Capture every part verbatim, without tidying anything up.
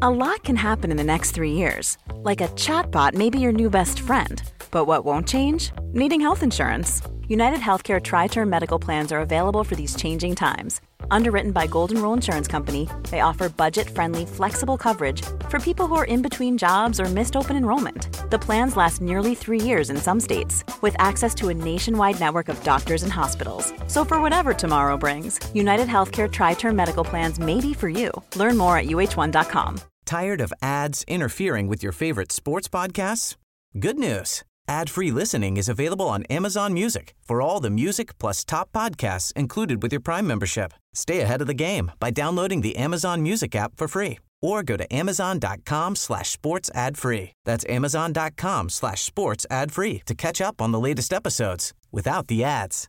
A lot can happen in the next three years. Like a chatbot may be your new best friend. But what won't change? Needing health insurance. United Healthcare Tri-Term Medical Plans are available for these changing times. Underwritten by Golden Rule Insurance Company, they offer budget-friendly, flexible coverage for people who are in between jobs or missed open enrollment. The plans last nearly three years in some states, with access to a nationwide network of doctors and hospitals. So for whatever tomorrow brings, United Healthcare Tri-Term Medical Plans may be for you. Learn more at U H one dot com. Tired of ads interfering with your favorite sports podcasts? Good news. Ad-free listening is available on Amazon Music for all the music plus top podcasts included with your Prime membership. Stay ahead of the game by downloading the Amazon Music app for free or go to amazon.com slash sports ad free. That's amazon.com slash sports ad free to catch up on the latest episodes without the ads.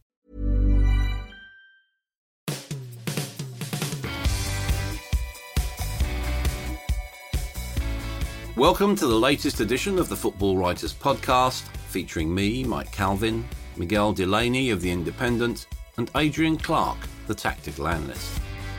Welcome to the latest edition of the Football Writers Podcast, featuring me, Mike Calvin, Miguel Delaney of The Independent, and Adrian Clark, the tactical analyst.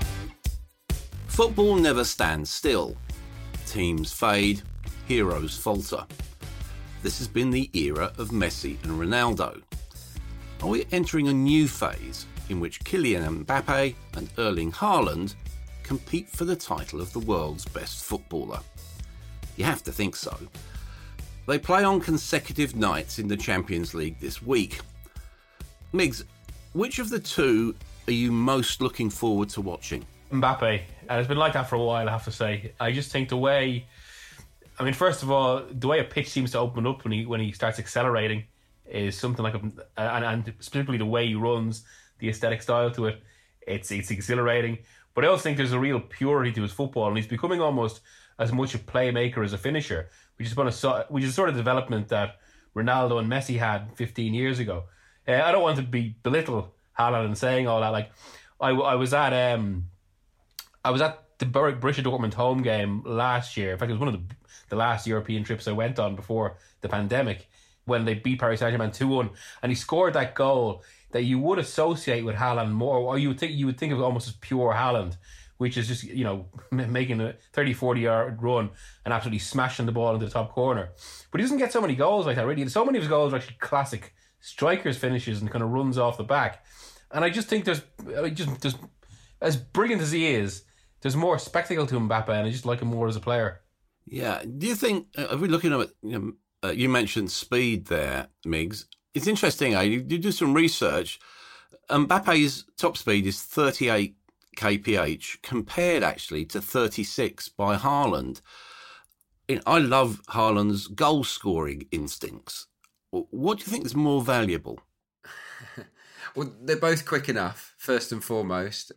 Football never stands still. Teams fade, heroes falter. This has been the era of Messi and Ronaldo. Are we entering a new phase in which Kylian Mbappe and Erling Haaland compete for the title of the world's best footballer? You have to think so. They play on consecutive nights in the Champions League this week. Miggs, which of the two are you most looking forward to watching? Mbappe. And it's been like that for a while, I have to say. I just think the way... I mean, first of all, the way a pitch seems to open up when he when he starts accelerating is something like... A, and, and specifically the way he runs, the aesthetic style to it, it's, it's exhilarating. But I also think there's a real purity to his football, and he's becoming almost as much a playmaker as a finisher, which is, a, which is sort of development that Ronaldo and Messi had fifteen years ago. Uh, I don't want to be belittle Haaland and saying all that. Like, I, I was at um, I was at the Borussia Dortmund home game last year. In fact, it was one of the, the last European trips I went on before the pandemic, when they beat Paris Saint-Germain two one, and he scored that goal that you would associate with Haaland more, or you would think you would think of it almost as pure Haaland, which is just, you know, making a thirty, forty yard run and absolutely smashing the ball into the top corner. But he doesn't get so many goals like that, really. So many of his goals are actually classic strikers' finishes and kind of runs off the back. And I just think there's, I just, just as brilliant as he is, there's more spectacle to Mbappe, and I just like him more as a player. Yeah. Do you think, are we looking at, you know, uh, you mentioned speed there, Miggs. It's interesting, eh? You, you do some research. Mbappe's top speed is thirty-eight kph, compared actually to thirty-six by Haaland. I love Haaland's goal-scoring instincts. What do you think is more valuable? Well, they're both quick enough, first and foremost.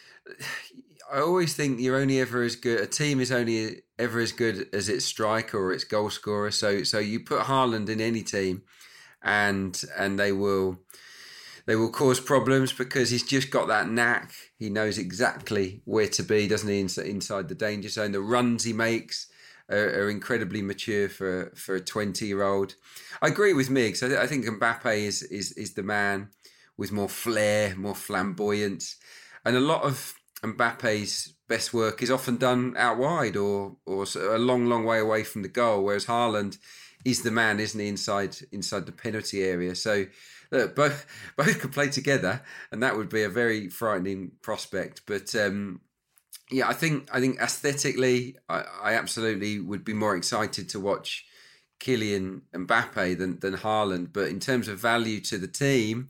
I always think you're only ever as good, a team is only ever as good as its striker or its goal scorer. So so you put Haaland in any team and and they will they will cause problems, because he's just got that knack. He knows exactly where to be, doesn't he, inside the danger zone. The runs he makes are, are incredibly mature for, for a twenty-year-old. I agree with Miggs. I, th- I think Mbappe is, is is the man with more flair, more flamboyance. And a lot of Mbappe's best work is often done out wide or or a long, long way away from the goal, whereas Haaland is the man, isn't he, inside inside the penalty area. So look, both both could play together, and that would be a very frightening prospect. But um, yeah, I think I think aesthetically, I, I absolutely would be more excited to watch Kylian Mbappe than than Haaland. But in terms of value to the team,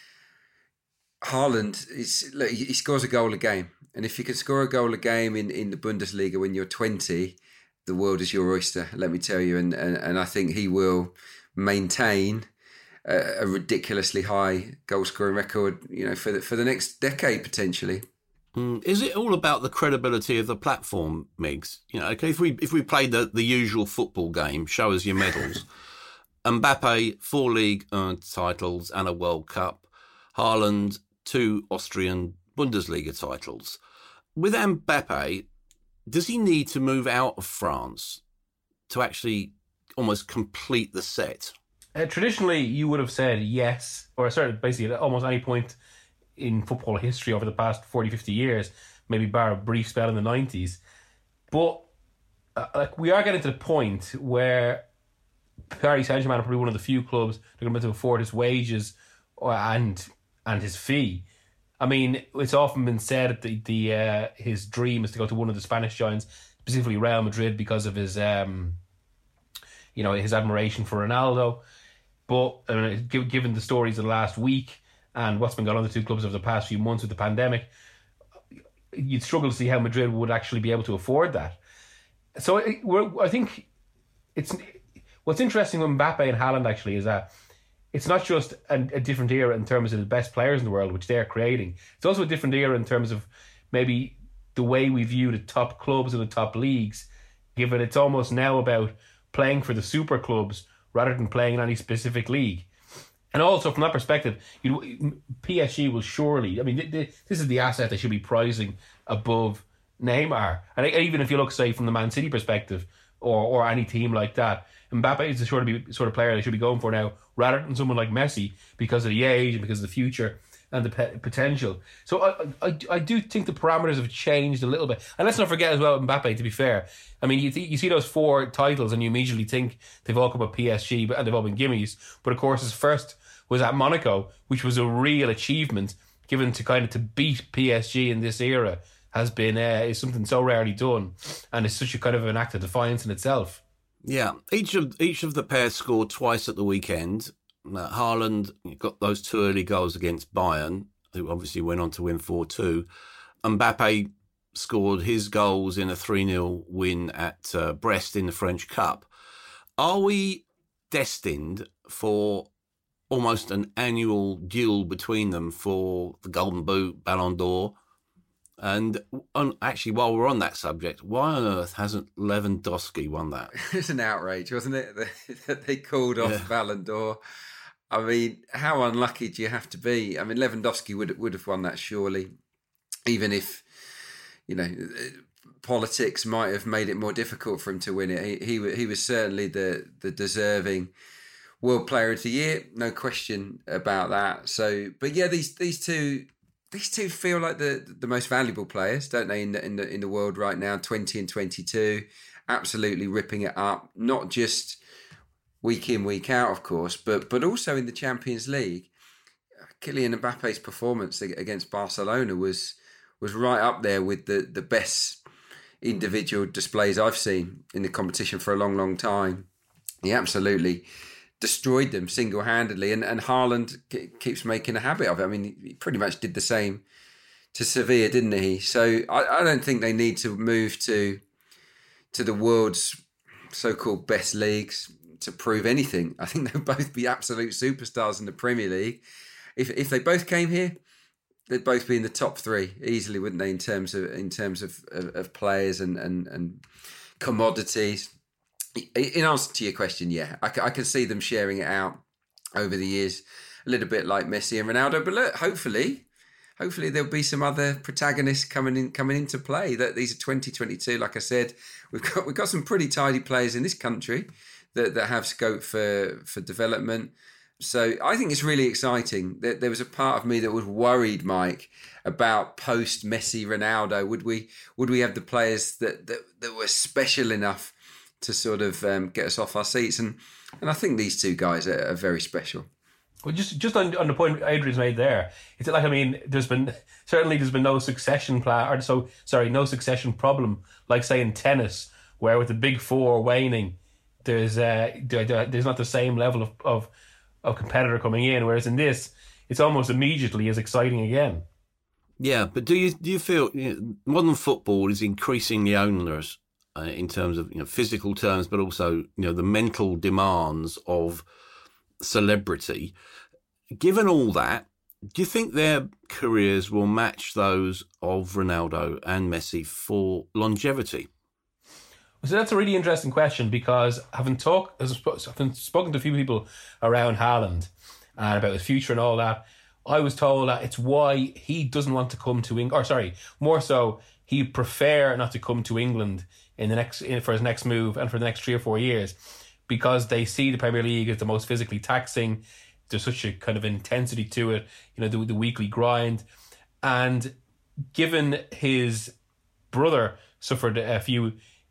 Haaland is look, he scores a goal a game, and if you can score a goal a game in, in the Bundesliga when you're twenty, the world is your oyster, let me tell you. And and, and I think he will maintain a, a ridiculously high goal scoring record, you know, for the, for the next decade potentially. Mm. Is it all about the credibility of the platform, Miggs? You know, okay, if we if we played the, the usual football game, show us your medals. Mbappe, four league uh, titles and a World Cup. Haaland, two Austrian Bundesliga titles. With Mbappe, does he need to move out of France to actually almost complete the set? Uh, traditionally, you would have said yes, or certainly basically at almost any point in football history over the past forty, fifty years, maybe bar a brief spell in the nineties. But uh, like we are getting to the point where Paris Saint-Germain are probably one of the few clubs that are going to be able to afford his wages or, and and his fee. I mean, it's often been said that the, the uh, his dream is to go to one of the Spanish giants, specifically Real Madrid, because of his um, you know, his admiration for Ronaldo. But I mean, given the stories of the last week and what's been going on in the two clubs over the past few months with the pandemic, you'd struggle to see how Madrid would actually be able to afford that. So it, we're, I think it's what's interesting with Mbappe and Haaland actually is that it's not just a, a different era in terms of the best players in the world, which they're creating. It's also a different era in terms of maybe the way we view the top clubs and the top leagues, given it's almost now about playing for the super clubs rather than playing in any specific league. And also from that perspective, you, P S G will surely, I mean, th- th- this is the asset they should be prizing above Neymar. And even if you look, say, from the Man City perspective or or any team like that, Mbappe is the sort of, be, sort of player they should be going for now rather than someone like Messi because of the age and because of the future and the pe- potential. So I, I I do think the parameters have changed a little bit. And let's not forget as well, Mbappe, to be fair, I mean, you th- you see those four titles and you immediately think they've all come at P S G, but and they've all been gimmies. But of course, his first was at Monaco, which was a real achievement, given to kind of to beat P S G in this era has been uh, is something so rarely done, and it's such a kind of an act of defiance in itself. Yeah, each of each of the pairs scored twice at the weekend. Uh, Haaland got those two early goals against Bayern, who obviously went on to win four two. Mbappe scored his goals in a three nil win at uh, Brest in the French Cup. Are we destined for almost an annual duel between them for the Golden Boot, Ballon d'Or? And on, actually, while we're on that subject, why on earth hasn't Lewandowski won that? It was an outrage, wasn't it, that they called off Yeah. Ballon d'Or. I mean, how unlucky do you have to be? I mean, Lewandowski would would have won that surely, even if, you know, politics might have made it more difficult for him to win it. He he, he was certainly the the deserving World Player of the Year, no question about that. So, but yeah, these these two these two feel like the the most valuable players, don't they, in the in the in the world right now? twenty and twenty-two, absolutely ripping it up. Not just week in, week out, of course, but but also in the Champions League. Kylian Mbappe's performance against Barcelona was was right up there with the, the best individual displays I've seen in the competition for a long, long time. He absolutely destroyed them single-handedly, and, and Haaland keeps making a habit of it. I mean, he pretty much did the same to Sevilla, didn't he? So I, I don't think they need to move to to the world's so-called best leagues to prove anything. I think they'll both be absolute superstars in the Premier League. If if they both came here, they'd both be in the top three easily, wouldn't they? In terms of in terms of, of, of players and, and, and commodities. In answer to your question, yeah, I, I can see them sharing it out over the years, a little bit like Messi and Ronaldo. But look, hopefully, hopefully there'll be some other protagonists coming in coming into play. That these are twenty twenty-two. Like I said, we've got we've got some pretty tidy players in this country that, that have scope for, for development. So I think it's really exciting. There, there was a part of me that was worried, Mike, about post Messi, Ronaldo. Would we would we have the players that that, that were special enough to sort of um, get us off our seats? And and I think these two guys are, are very special. Well, just just on, on the point Adrian's made there, it's like, I mean, there's been certainly there's been no succession plan, or so sorry, no succession problem, like say in tennis, where with the big four waning, there's uh, there, there's not the same level of, of of competitor coming in, whereas in this, it's almost immediately as exciting again. Yeah, but do you do you feel you know, modern football is increasingly onerous uh, in terms of you know physical terms, but also you know the mental demands of celebrity? Given all that, do you think their careers will match those of Ronaldo and Messi for longevity? So that's a really interesting question, because having talked, having spoken to a few people around Haaland and about his future and all that, I was told that it's why he doesn't want to come to England, or sorry, more so, he'd prefer not to come to England in the next in, for his next move and for the next three or four years, because they see the Premier League as the most physically taxing. There's such a kind of intensity to it, you know, the, the weekly grind, and given his brother suffered a few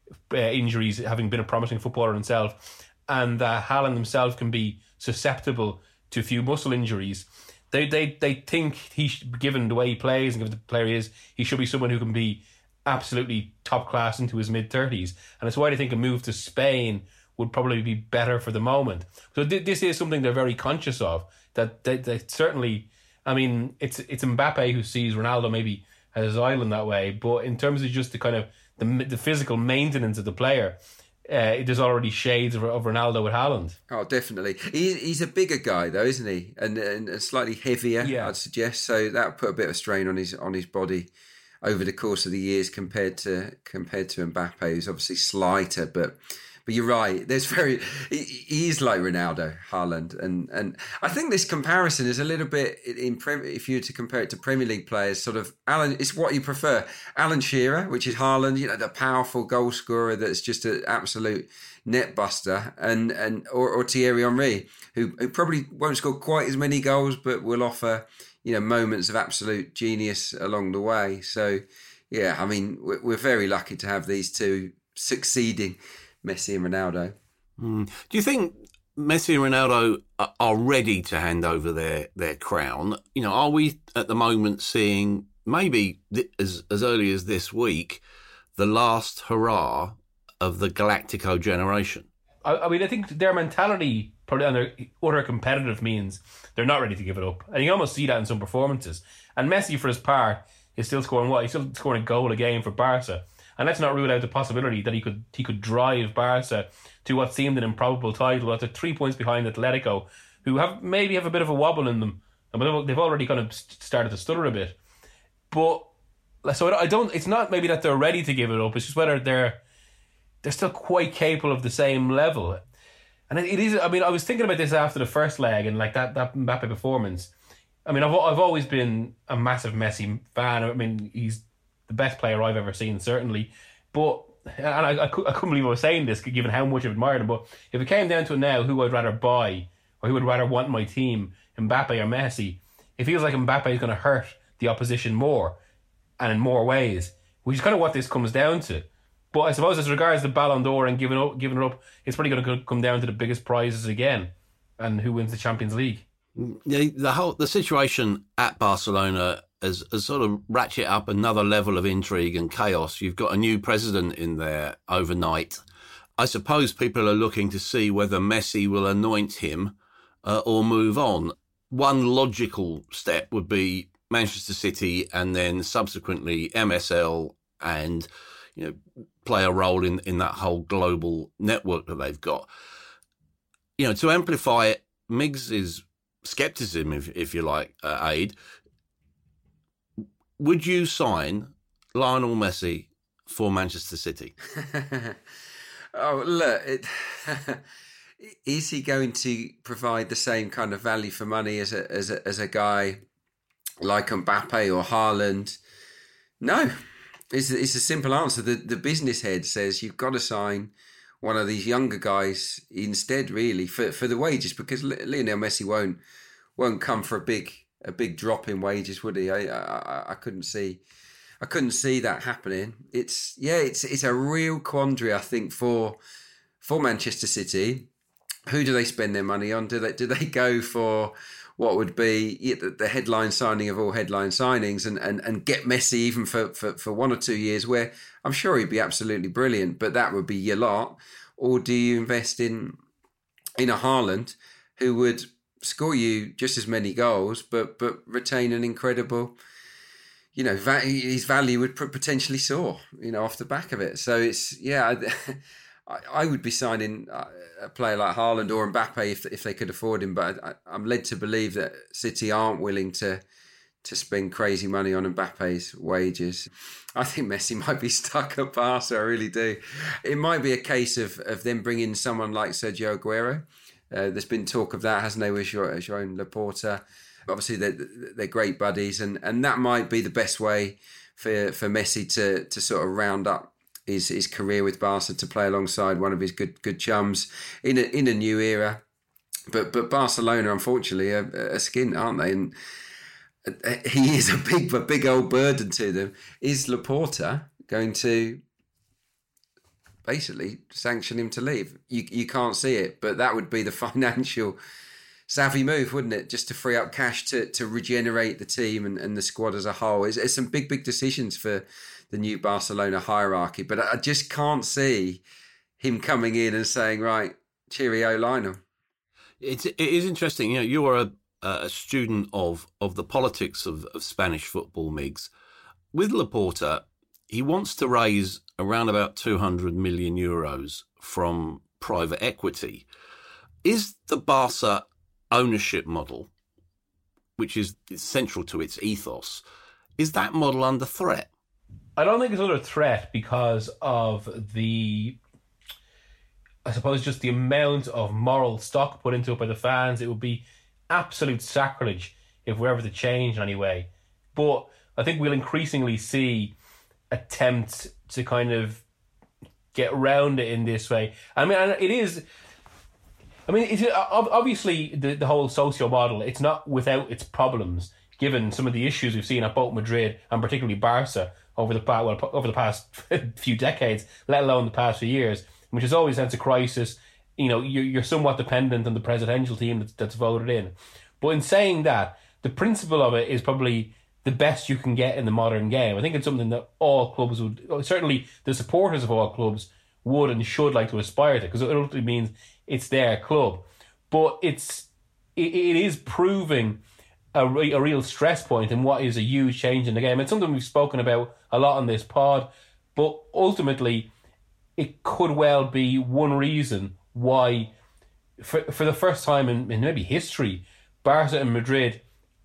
uh, injuries, having been a promising footballer himself, and that uh, Haaland himself can be susceptible to a few muscle injuries. They they they think he, should, given the way he plays and given the player he is, he should be someone who can be absolutely top class into his mid thirties, and it's why they think a move to Spain would probably be better for the moment. So th- this is something they're very conscious of. That they, they certainly, I mean, it's it's Mbappe who sees Ronaldo maybe as his island that way, but in terms of just the kind of the the physical maintenance of the player, uh, there's already shades of, of Ronaldo with Haaland. Oh, definitely. He's he's a bigger guy though, isn't he? And and slightly heavier, yeah. I'd suggest. So that would put a bit of strain on his on his body over the course of the years compared to compared to Mbappe, who's obviously slighter, but. But you're right. There's very he, he is like Ronaldo, Haaland, and and I think this comparison is a little bit in if you were to compare it to Premier League players, sort of Alan. It's what you prefer, Alan Shearer, which is Haaland, you know, the powerful goal scorer that's just an absolute net buster, and and or, or Thierry Henry, who, who probably won't score quite as many goals, but will offer you know moments of absolute genius along the way. So yeah, I mean we're, we're very lucky to have these two succeeding. Messi and Ronaldo. Mm. Do you think Messi and Ronaldo are ready to hand over their, their crown? You know, are we at the moment seeing maybe th- as as early as this week the last hurrah of the Galactico generation? I, I mean, I think their mentality, probably on their utter competitive means, they're not ready to give it up, and you almost see that in some performances. And Messi, for his part, is still scoring what? He's still scoring a goal a game for Barca. And let's not rule out the possibility that he could he could drive Barca to what seemed an improbable title after three points behind Atletico, who have maybe have a bit of a wobble in them, but they've already kind of started to stutter a bit. But so I don't. It's not maybe that they're ready to give it up. It's just whether they're they're still quite capable of the same level. And it is. I mean, I was thinking about this after the first leg and like that that Mbappe performance. I mean, I've I've always been a massive Messi fan. I mean, he's the best player I've ever seen, certainly. But, and I, I, couldn't believe I was saying this, given how much I've admired him, but if it came down to it now, who I'd rather buy, or who would rather want my team, Mbappe or Messi, it feels like Mbappe is going to hurt the opposition more, and in more ways, which is kind of what this comes down to. But I suppose as regards the Ballon d'Or and giving, up, giving it up, it's probably going to come down to the biggest prizes again, and who wins the Champions League. The, the whole the situation at Barcelona has, has sort of ratcheted up another level of intrigue and chaos. You've got a new president in there overnight. I suppose people are looking to see whether Messi will anoint him uh, or move on. One logical step would be Manchester City and then subsequently M S L and you know play a role in, in that whole global network that they've got. You know, to amplify it, Miggs is skepticism, if if you like, uh, Aid. Would you sign Lionel Messi for Manchester City? oh, look, it, is he going to provide the same kind of value for money as a as a, as a guy like Mbappe or Haaland? No, it's it's a simple answer. The the business head says you've got to sign one of these younger guys instead, really, for for the wages, because Lionel Messi won't won't come for a big a big drop in wages, would he? I I, I couldn't see I couldn't see that happening. It's yeah, it's it's a real quandary, I think, for for Manchester City. Who do they spend their money on? Do they do they go for what would be the headline signing of all headline signings and, and, and get Messi even for, for, for one or two years, where I'm sure he'd be absolutely brilliant, but that would be your lot? Or do you invest in in a Haaland who would score you just as many goals, but but retain an incredible, you know, va- his value would potentially soar, you know, off the back of it. So it's, yeah, I, I would be signing a player like Haaland or Mbappe if if they could afford him, but I, I'm led to believe that City aren't willing to to spend crazy money on Mbappe's wages. I think Messi might be stuck at Barca, I really do. It might be a case of, of them bringing someone like Sergio Aguero. Uh, there's been talk of that, hasn't there, with Joan Laporta. Obviously, they're, they're great buddies, and, and that might be the best way for, for Messi to to sort of round up his his career with Barca, to play alongside one of his good good chums in a, in a new era. But but Barcelona, unfortunately, are, are skint, aren't they? And he is a big a big old burden to them. Is Laporta going to basically sanction him to leave. You you can't see it, but that would be the financial savvy move, wouldn't it? Just to free up cash to, to regenerate the team and, and the squad as a whole. It's, it's some big, big decisions for the new Barcelona hierarchy, but I just can't see him coming in and saying, right, cheerio, Lionel. It's, it is interesting. You know, you are a, a student of, of the politics of, of Spanish football, Migs. With Laporta, he wants to raise around about two hundred million euros from private equity. Is the Barca ownership model, which is central to its ethos, is that model under threat? I don't think it's under threat because of the, I suppose, just the amount of moral stock put into it by the fans. It would be absolute sacrilege if we're ever to change in any way. But I think we'll increasingly see attempts to kind of get around it in this way. I mean, it is... I mean, it's, obviously, the, the whole socio model, it's not without its problems, given some of the issues we've seen at both Madrid and particularly Barca over the, well, over the past few decades, let alone the past few years, which has always sense of crisis. You know, you're, you're somewhat dependent on the presidential team that's, that's voted in. But in saying that, the principle of it is probably the best you can get in the modern game. I think it's something that all clubs would, certainly the supporters of all clubs would and should like to aspire to, because it ultimately means it's their club. But it's it, it is proving a, re, a real stress point in what is a huge change in the game. It's something we've spoken about a lot on this pod, but ultimately it could well be one reason why, for for the first time in, in maybe history, Barca and Madrid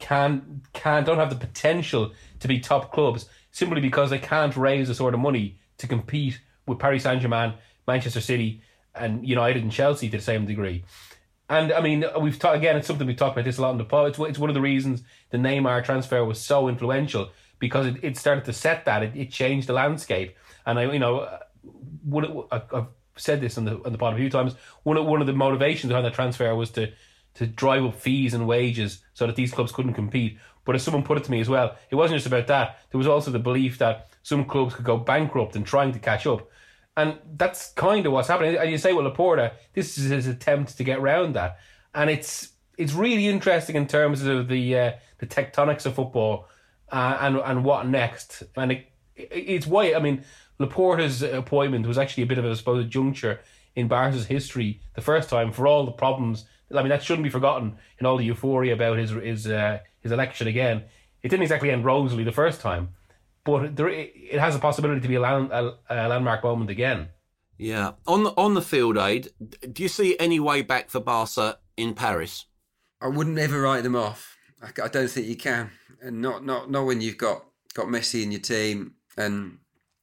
can can don't have the potential to be top clubs simply because they can't raise the sort of money to compete with Paris Saint-Germain, Manchester City, and United and Chelsea to the same degree. And I mean, we've talked again. It's something we've talked about this a lot in the pod. It's, it's one of the reasons the Neymar transfer was so influential, because it, it started to set that. It, it changed the landscape. And I, you know, one of, I've said this on the on the pod a few times. One of one of the motivations behind that transfer was to to drive up fees and wages so that these clubs couldn't compete. But as someone put it to me as well, it wasn't just about that. There was also the belief that some clubs could go bankrupt and trying to catch up. And that's kind of what's happening. And you say, well, Laporta, this is his attempt to get around that. And it's it's really interesting in terms of the uh, the tectonics of football uh, and and what next. And it, it's why, I mean, Laporta's appointment was actually a bit of a, I suppose, a juncture in Barca's history the first time for all the problems. I mean, that shouldn't be forgotten in all the euphoria about his his uh, his election again. It didn't exactly end rosily the first time, but there, it has a possibility to be a, land, a, a landmark moment again. Yeah. On the, on the field, Aid, do you see any way back for Barca in Paris? I wouldn't ever write them off. I, I don't think you can, and not not not when you've got, got Messi in your team. And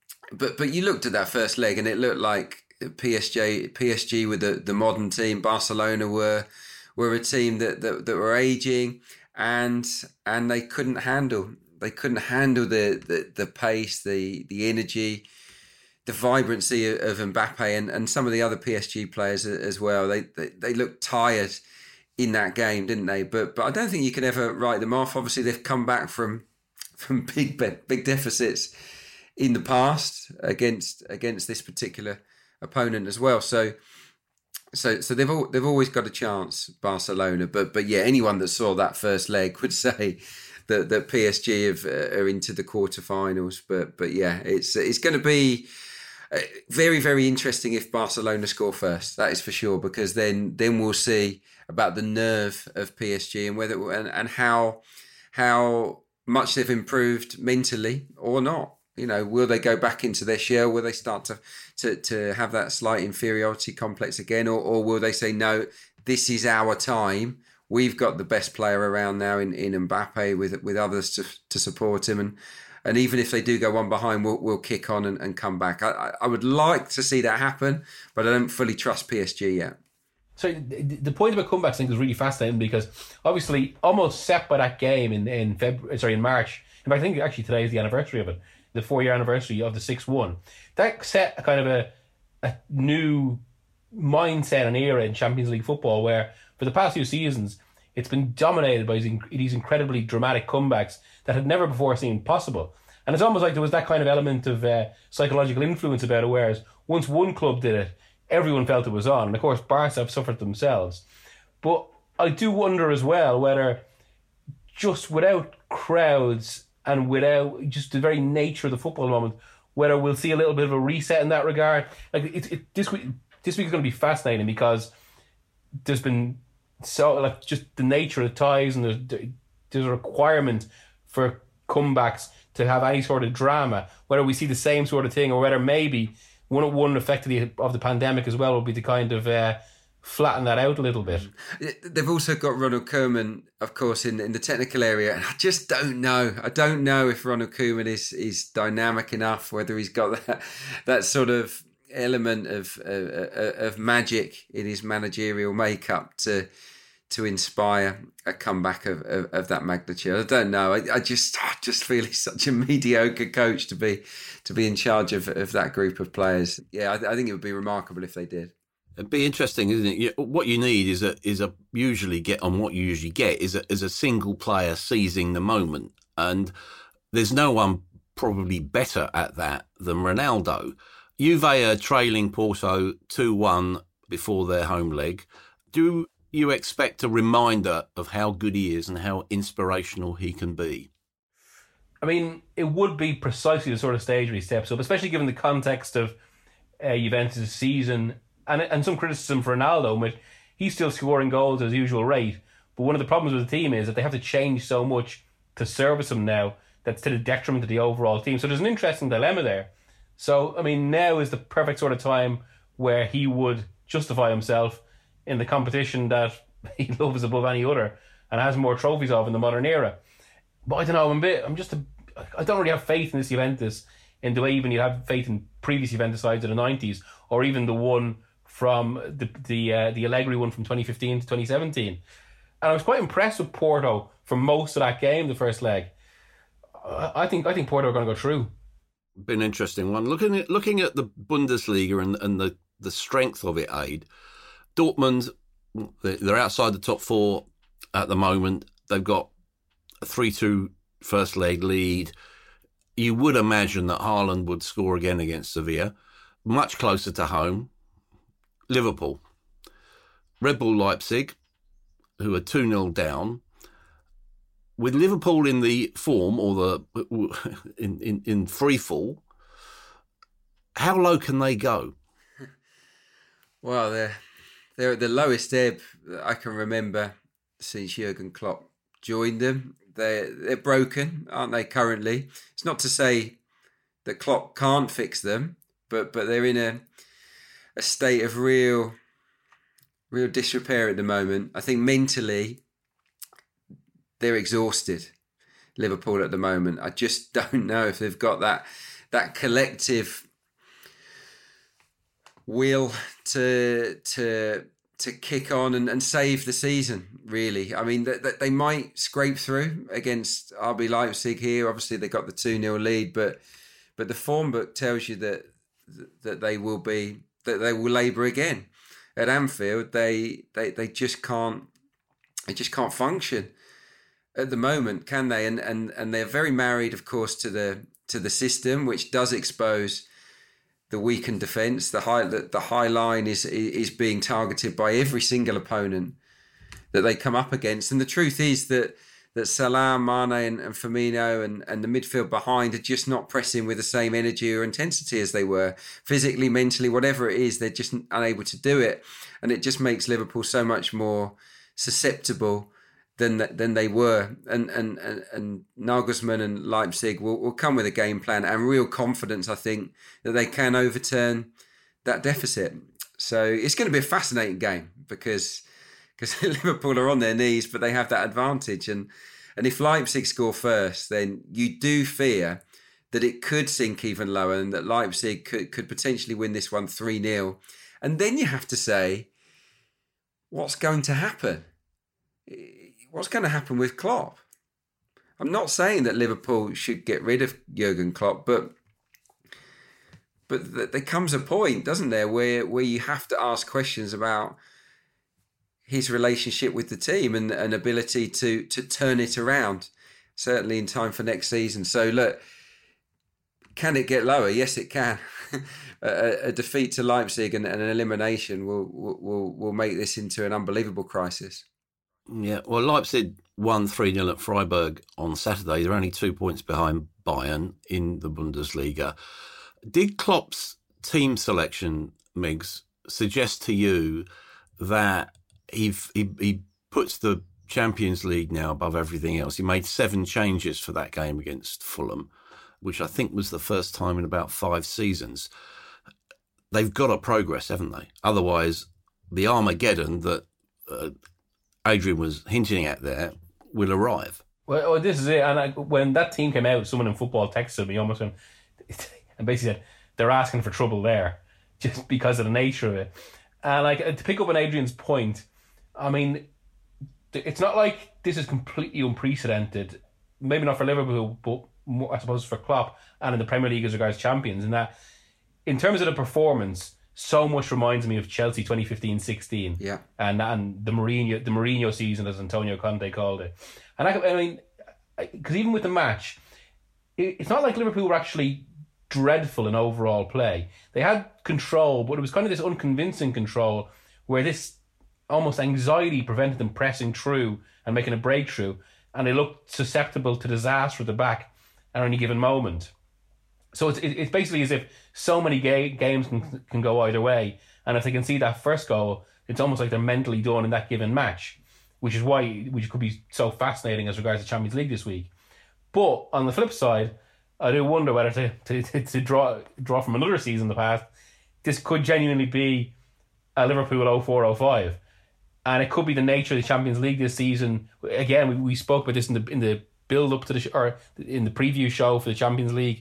but but you looked at that first leg, and it looked like P S G P S G with the, the modern team. Barcelona were were a team that, that, that were aging, and and they couldn't handle they couldn't handle the, the, the pace, the the energy, the vibrancy of Mbappe and, and some of the other P S G players as well. They, they they looked tired in that game, didn't they? But but I don't think you can ever write them off. Obviously, they've come back from from big big deficits in the past against against this particular opponent as well. So so so they've all, they've always got a chance, Barcelona. But but yeah, anyone that saw that first leg would say that that P S G have, uh, are into the quarterfinals. But but yeah, it's it's going to be very very interesting if Barcelona score first. That is for sure, because then then we'll see about the nerve of P S G and whether and, and how how much they've improved mentally or not. You know, will they go back into their shell? Will they start to, to, to have that slight inferiority complex again? Or, or will they say, no, this is our time. We've got the best player around now in, in Mbappe with with others to to support him. And and even if they do go one behind, we'll, we'll kick on and, and come back. I, I would like to see that happen, but I don't fully trust P S G yet. So the point about comebacks, I think, is really fascinating because obviously almost set by that game in, in February, sorry, in March. In fact, I think actually today is the anniversary of it. The four-year anniversary of the six one. That set a kind of a, a new mindset and era in Champions League football where for the past few seasons it's been dominated by these incredibly dramatic comebacks that had never before seemed possible. And it's almost like there was that kind of element of uh, psychological influence about it, whereas once one club did it, everyone felt it was on. And of course, Barca have suffered themselves. But I do wonder as well whether just without crowds and without just the very nature of the football moment, whether we'll see a little bit of a reset in that regard. Like it, it, this week, this week is going to be fascinating because there's been so like just the nature of the ties, and there's there's a requirement for comebacks to have any sort of drama. Whether we see the same sort of thing, or whether maybe one one effect of the, of the pandemic as well will be to kind of uh, flatten that out a little bit. They've also got Ronald Koeman, of course, in in the technical area, and I just don't know. I don't know if Ronald Koeman is is dynamic enough, whether he's got that that sort of element of uh, of magic in his managerial makeup to to inspire a comeback of, of, of that magnitude. I don't know. I, I just I just feel he's such a mediocre coach to be to be in charge of, of that group of players. Yeah, I, I think it would be remarkable if they did. It'd be interesting, isn't it? What you need is a is a usually get on what you usually get is a is a single player seizing the moment, and there's no one probably better at that than Ronaldo. Juve are trailing Porto two one before their home leg. Do you expect a reminder of how good he is and how inspirational he can be? I mean, it would be precisely the sort of stage where he steps up, especially given the context of uh, Juventus' season. And and some criticism for Ronaldo, but he's still scoring goals at his usual rate. But one of the problems with the team is that they have to change so much to service him now that's to the detriment of the overall team. So there's an interesting dilemma there. So, I mean, now is the perfect sort of time where he would justify himself in the competition that he loves above any other and has more trophies of in the modern era. But I don't know, I'm a bit, I'm just, a, I don't really have faith in this Juventus in the way even you have faith in previous Juventus sides of the nineties, or even the one from the the uh, the Allegri one from twenty fifteen to twenty seventeen. And I was quite impressed with Porto for most of that game, the first leg. I think I think Porto are going to go through. Been an interesting one. Looking at looking at the Bundesliga and, and the, the strength of it, Aid. Dortmund, they're outside the top four at the moment. They've got a three two first leg lead. You would imagine that Haaland would score again against Sevilla. Much closer to home. Liverpool, Red Bull Leipzig, who are two nil down. With Liverpool in the form or the in, in, in free fall, how low can they go? Well, they're they're at the lowest ebb that I can remember since Jurgen Klopp joined them. They're they're broken, aren't they? Currently, it's not to say that Klopp can't fix them, but but they're in a a state of real, real disrepair at the moment. I think mentally, they're exhausted, Liverpool at the moment. I just don't know if they've got that that collective will to to to kick on and, and save the season, really. I mean, that they, they might scrape through against R B Leipzig here. Obviously, they got the two nil lead, but but the form book tells you that that they will be that they will labour again at Anfield. They they they just can't they just can't function at the moment, can they? And and and they're very married, of course, to the to the system, which does expose the weakened defence. The high the, the high line is is being targeted by every single opponent that they come up against. And the truth is that that Salah, Mane and, and Firmino and, and the midfield behind are just not pressing with the same energy or intensity as they were. Physically, mentally, whatever it is, they're just unable to do it. And it just makes Liverpool so much more susceptible than than they were. And and, and, and Nagelsmann and Leipzig will, will come with a game plan and real confidence, I think, that they can overturn that deficit. So it's going to be a fascinating game because... Because Liverpool are on their knees, but they have that advantage. And and if Leipzig score first, then you do fear that it could sink even lower and that Leipzig could, could potentially win this one three nil. And then you have to say, what's going to happen? What's going to happen with Klopp? I'm not saying that Liverpool should get rid of Jurgen Klopp, but but there comes a point, doesn't there, where, where you have to ask questions about his relationship with the team and an ability to to turn it around, certainly in time for next season. So look, can it get lower? Yes, it can. a, a defeat to Leipzig and, and an elimination will, will will make this into an unbelievable crisis. Yeah, well, Leipzig won three nil at Freiburg on Saturday. They're only two points behind Bayern in the Bundesliga. Did Klopp's team selection, Migs, suggest to you that he, he he puts the Champions League now above everything else? He made seven changes for that game against Fulham, which I think was the first time in about five seasons. They've got to progress, haven't they? Otherwise, the Armageddon that uh, Adrian was hinting at there will arrive. Well, well this is it. And I, when that team came out, someone in football texted me almost and basically said, they're asking for trouble there just because of the nature of it. And like to pick up on Adrian's point, I mean, it's not like this is completely unprecedented. Maybe not for Liverpool, but more, I suppose for Klopp and in the Premier League as regards champions. And that, in terms of the performance, so much reminds me of Chelsea twenty fifteen sixteen. Yeah, and and the Mourinho the Mourinho season, as Antonio Conte called it. And I, I mean, because even with the match, it, it's not like Liverpool were actually dreadful in overall play. They had control, but it was kind of this unconvincing control where this almost anxiety prevented them pressing through and making a breakthrough, and they looked susceptible to disaster at the back at any given moment. So it's it's basically as if so many ga- games can, can go either way, and if they can see that first goal, it's almost like they're mentally done in that given match, which is why which could be so fascinating as regards the Champions League this week. But on the flip side, I do wonder whether to, to, to, to draw draw from another season in the past, this could genuinely be a Liverpool oh four oh five. And it could be the nature of the Champions League this season. Again, we, we spoke about this in the in the build up to the sh- or in the preview show for the Champions League.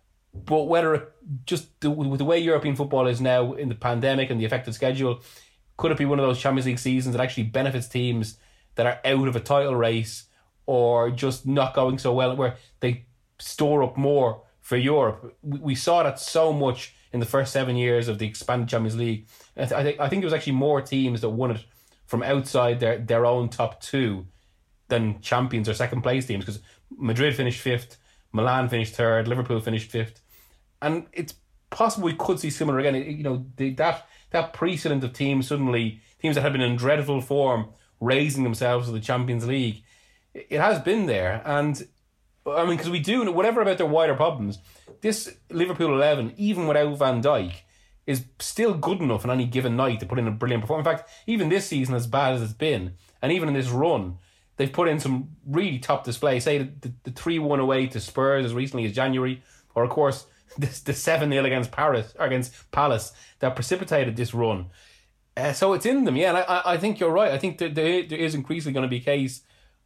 But whether it just the, with the way European football is now in the pandemic and the affected schedule, could it be one of those Champions League seasons that actually benefits teams that are out of a title race or just not going so well, where they store up more for Europe? We, we saw that so much in the first seven years of the expanded Champions League. I, th- I think I think there was actually more teams that won it from outside their, their own top two than champions or second place teams, because Madrid finished fifth, Milan finished third, Liverpool finished fifth, and it's possible we could see similar again. You know, the, that that precedent of teams suddenly teams that had been in dreadful form raising themselves to the Champions League, it has been there. And I mean, because we do whatever about their wider problems, this Liverpool eleven, even without Van Dijk, is still good enough on any given night to put in a brilliant performance. In fact, even this season, as bad as it's been, and even in this run, they've put in some really top display. Say the, the three one away to Spurs as recently as January, or of course this, the seven nil against Paris or against Palace that precipitated this run. Uh, so it's in them, yeah. And I, I think you're right. I think that there, there is increasingly going to be a case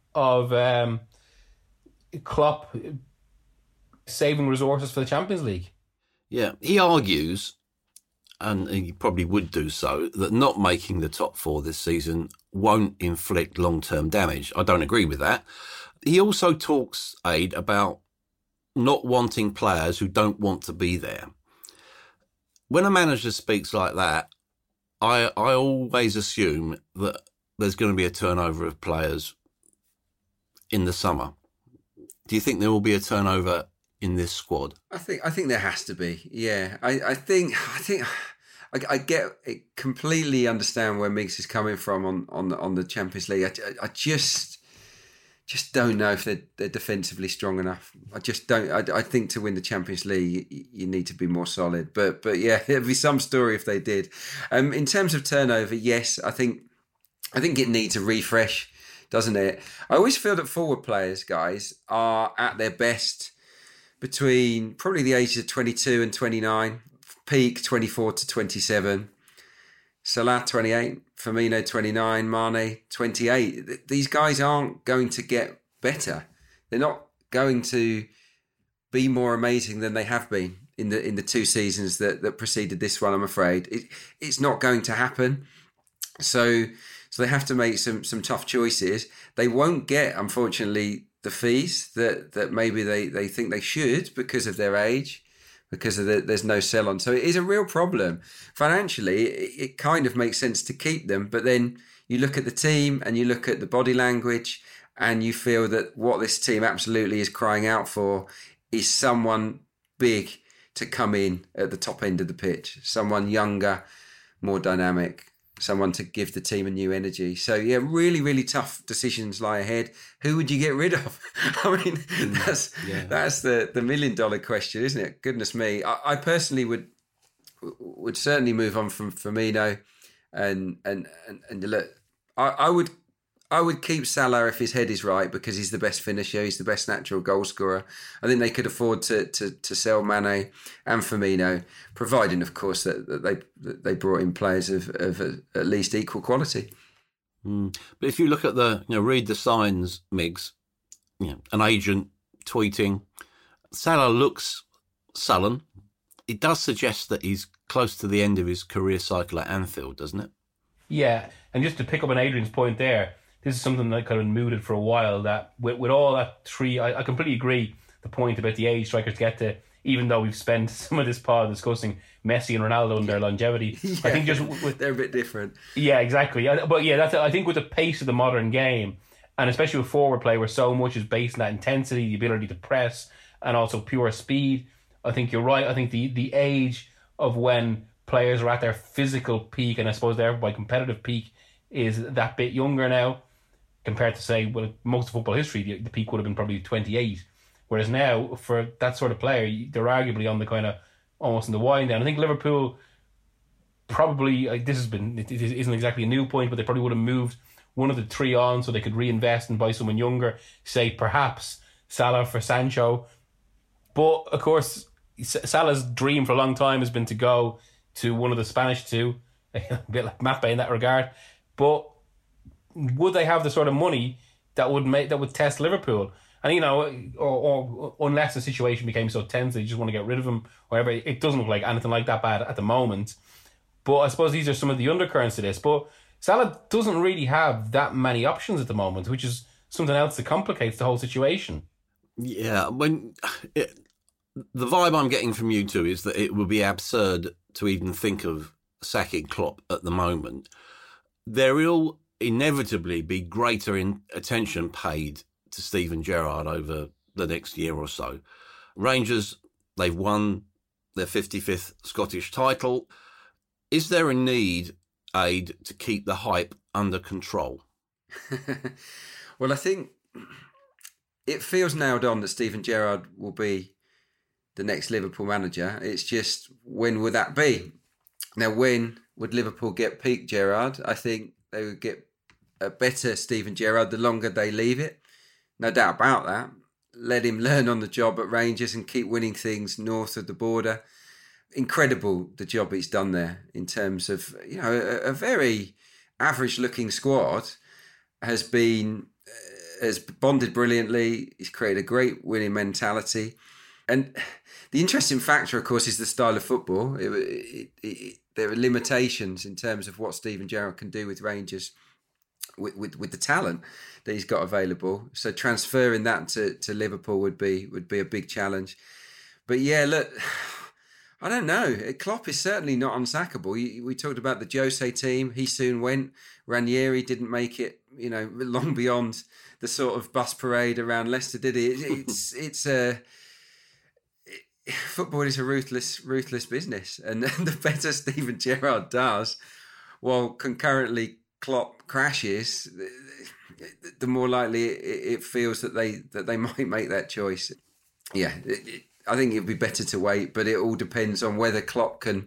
of um, Klopp saving resources for the Champions League. Yeah, he argues, and he probably would do so, that not making the top four this season won't inflict long-term damage. I don't agree with that. He also talks, Aid, about not wanting players who don't want to be there. When a manager speaks like that, I I always assume that there's going to be a turnover of players in the summer. Do you think there will be a turnover in this squad? I think I think there has to be. Yeah, I, I think I think I, I get it, completely understand where Miggs is coming from on on the, on the Champions League. I, I just just don't know if they're, they're defensively strong enough. I just don't. I, I think to win the Champions League, you, you need to be more solid. But but yeah, it'd be some story if they did. Um, in terms of turnover, yes, I think I think it needs a refresh, doesn't it? I always feel that forward players, guys, are at their best between probably the ages of twenty-two and twenty-nine, peak twenty-four to twenty-seven. Salah twenty-eight, Firmino twenty-nine, Mane twenty-eight. These guys aren't going to get better. They're not going to be more amazing than they have been in the in the two seasons that, that preceded this one, I'm afraid. It, it's not going to happen. So so they have to make some some tough choices. They won't get, unfortunately, the fees that, that maybe they, they think they should because of their age, because of the, there's no sell on. So it is a real problem. Financially, it, it kind of makes sense to keep them, but then you look at the team and you look at the body language and you feel that what this team absolutely is crying out for is someone big to come in at the top end of the pitch. Someone younger, more dynamic, someone to give the team a new energy. So, yeah, really, really tough decisions lie ahead. Who would you get rid of? I mean, mm, that's yeah. that's the, the million-dollar question, isn't it? Goodness me. I, I personally would would certainly move on from Firmino. And, and, and, and look, I, I would... I would keep Salah if his head is right, because he's the best finisher, he's the best natural goal scorer. I think they could afford to to, to sell Mane and Firmino, providing, of course, that, that they that they brought in players of, of at least equal quality. Mm. But if you look at the, you know, read the signs, Migs, you know, an agent tweeting, Salah looks sullen. It does suggest that he's close to the end of his career cycle at Anfield, doesn't it? Yeah, and just to pick up on Adrian's point there, this is something that kind of mooted for a while, that with, with all that three, I, I completely agree the point about the age strikers get to, even though we've spent some of this pod discussing Messi and Ronaldo and their longevity. Yeah, I think just with, they're a bit different. Yeah, exactly. But yeah, that's I think with the pace of the modern game, and especially with forward play where so much is based on that intensity, the ability to press, and also pure speed, I think you're right. I think the, the age of when players are at their physical peak, and I suppose thereby competitive peak, is that bit younger now, compared to, say, well, most of football history, the, the peak would have been probably twenty-eight. Whereas now, for that sort of player, they're arguably on the kind of, almost in the wind down. I think Liverpool probably, like, this has been, it, it isn't exactly a new point, but they probably would have moved one of the three on so they could reinvest and buy someone younger, say perhaps Salah for Sancho. But, of course, Salah's dream for a long time has been to go to one of the Spanish two, a bit like Mbappe in that regard. But would they have the sort of money that would make that would test Liverpool? And, you know, or, or unless the situation became so tense that you just want to get rid of him, or whatever, it doesn't look like anything like that bad at the moment. But I suppose these are some of the undercurrents to this. But Salah doesn't really have that many options at the moment, which is something else that complicates the whole situation. Yeah, when it, the vibe I'm getting from you two is that it would be absurd to even think of sacking Klopp at the moment. There will inevitably be greater in attention paid to Steven Gerrard over the next year or so. Rangers, they've won their fifty-fifth Scottish title. Is there a need, Aid, to keep the hype under control? Well, I think it feels nailed on that Steven Gerrard will be the next Liverpool manager. It's just, when would that be? Now, when would Liverpool get peak Gerrard? I think they would get a better Steven Gerrard the longer they leave it. No doubt about that. Let him learn on the job at Rangers and keep winning things north of the border. Incredible the job he's done there in terms of, you know, a, a very average-looking squad has been uh, has bonded brilliantly. He's created a great winning mentality, and the interesting factor, of course, is the style of football. It, it, it, there are limitations in terms of what Steven Gerrard can do with Rangers, with, with with the talent that he's got available. So transferring that to, to Liverpool would be would be a big challenge. But yeah, look, I don't know. Klopp is certainly not unsackable. We talked about the Jose team. He soon went. Ranieri didn't make it, you know, long beyond the sort of bus parade around Leicester, did he? It's it's a it, football is a ruthless ruthless business, and the better Steven Gerrard does, while concurrently Klopp crashes, the more likely it feels that they that they might make that choice. Yeah. It, it, I think it'd be better to wait, but it all depends on whether Klopp can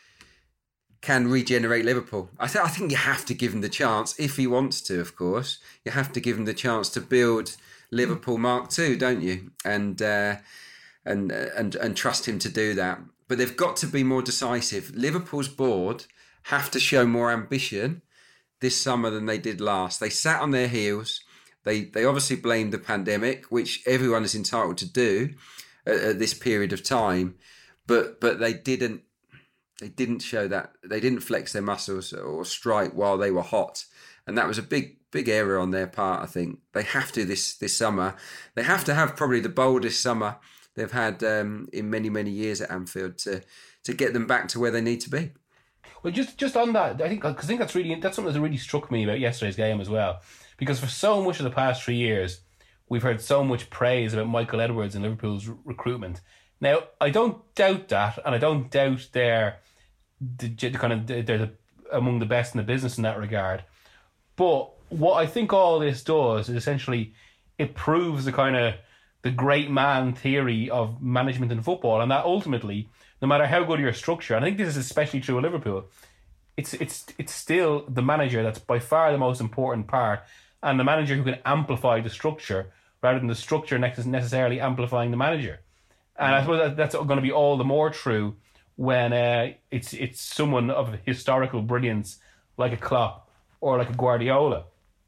can regenerate Liverpool. I, th- I think you have to give him the chance, if he wants to, of course. You have to give him the chance to build Liverpool Mark two, don't you? And uh, and and and trust him to do that. But they've got to be more decisive. Liverpool's board have to show more ambition this summer than they did last. They sat on their heels. They they obviously blamed the pandemic, which everyone is entitled to do at this period of time, but but they didn't they didn't show that, they didn't flex their muscles or strike while they were hot, and that was a big big error on their part. I think they have to this this summer. They have to have probably the boldest summer they've had um, in many many years at Anfield to to get them back to where they need to be. Well, just just on that, I think because I think that's really that's something that really struck me about yesterday's game as well, because for so much of the past three years, we've heard so much praise about Michael Edwards and Liverpool's recruitment. Now, I don't doubt that, and I don't doubt they're the, the kind of they're the, among the best in the business in that regard. But what I think all this does is essentially it proves the kind of the great man theory of management in football, and that ultimately, no matter how good your structure, and I think this is especially true of Liverpool, it's it's it's still the manager that's by far the most important part, and the manager who can amplify the structure rather than the structure necessarily amplifying the manager. And I suppose that's going to be all the more true when uh, it's it's someone of historical brilliance like a Klopp or like a Guardiola.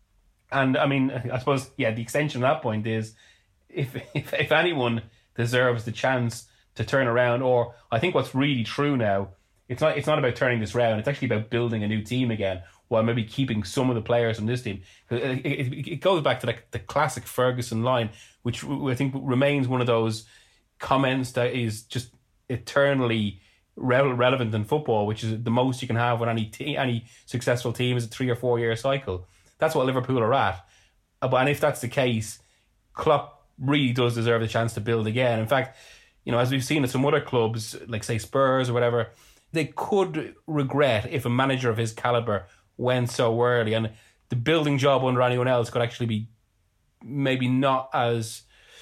And I mean, I suppose, yeah, the extension of that point is if if, if anyone deserves the chance to turn around, or I think what's really true now, it's not it's not about turning this round, it's actually about building a new team again, while maybe keeping some of the players from this team. It, it, it goes back to like the classic Ferguson line, which I think remains one of those comments that is just eternally re- relevant in football, which is the most you can have with any te- any successful team is a three or four year cycle. That's what Liverpool are at. And if that's the case, Klopp really does deserve the chance to build again. In fact, you know, as we've seen at some other clubs, like say Spurs or whatever, they could regret if a manager of his caliber went so early, and the building job under anyone else could actually be maybe not as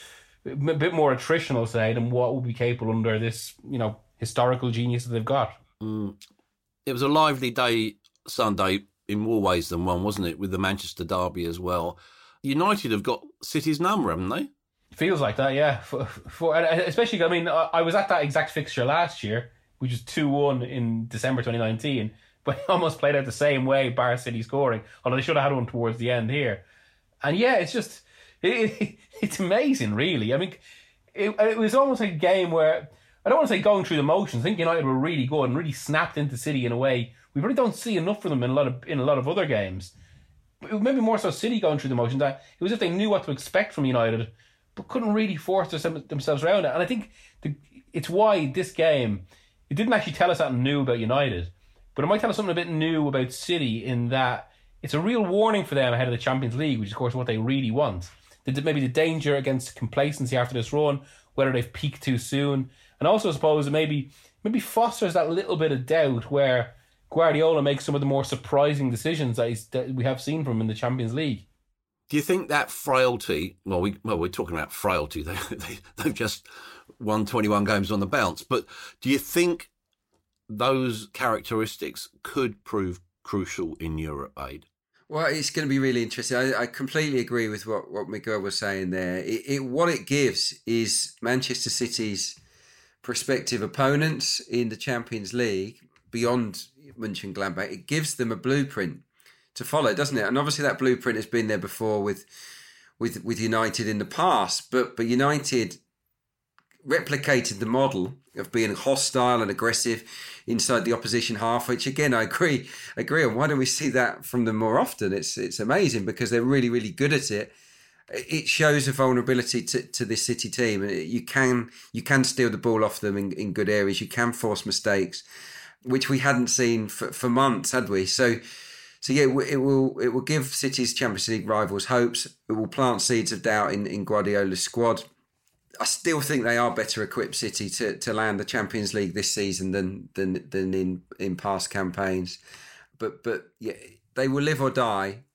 a bit more attritional, say, than what would be capable under this, you know, historical genius that they've got. Mm. It was a lively day Sunday in more ways than one, wasn't it, with the Manchester derby as well. United have got City's number, haven't they? Feels like that, yeah. For, for especially, I mean, I was at that exact fixture last year, which was two one in December twenty nineteen, but it almost played out the same way, bar City scoring, although they should have had one towards the end here. And yeah, it's just, it, it, it's amazing, really. I mean, it, it was almost like a game where, I don't want to say going through the motions, I think United were really good and really snapped into City in a way we really don't see enough from them in a lot of in a lot of other games. Maybe more so City going through the motions. That it was as if they knew what to expect from United, but couldn't really force themselves around it. And I think the, it's why this game, it didn't actually tell us something new about United, but it might tell us something a bit new about City in that it's a real warning for them ahead of the Champions League, which is of course what they really want. Maybe the danger against complacency after this run, whether they've peaked too soon, and also I suppose maybe maybe fosters that little bit of doubt where Guardiola makes some of the more surprising decisions that, he's, that we have seen from him in the Champions League. Do you think that frailty, well, we, well we're talking about frailty, they, they, they've just won twenty-one games on the bounce, but do you think those characteristics could prove crucial in Europe, Aid? Well, it's going to be really interesting. I, I completely agree with what, what Miguel was saying there. It, it, what it gives is Manchester City's prospective opponents in the Champions League, beyond Mönchengladbach, it gives them a blueprint to follow, doesn't it? And obviously that blueprint has been there before with with with United in the past, but but United replicated the model of being hostile and aggressive inside the opposition half, which again I agree agree on. Why don't we see that from them more often? It's it's amazing because they're really really good at it. It shows a vulnerability to, to this City team. You can you can steal the ball off them in, in good areas. You can force mistakes, which we hadn't seen for, for months, had we? So, so yeah, it will it will give City's Champions League rivals hopes. It will plant seeds of doubt in, in Guardiola's squad. I still think they are better equipped, City, to, to land the Champions League this season than than than in, in past campaigns. But but yeah, they will live or die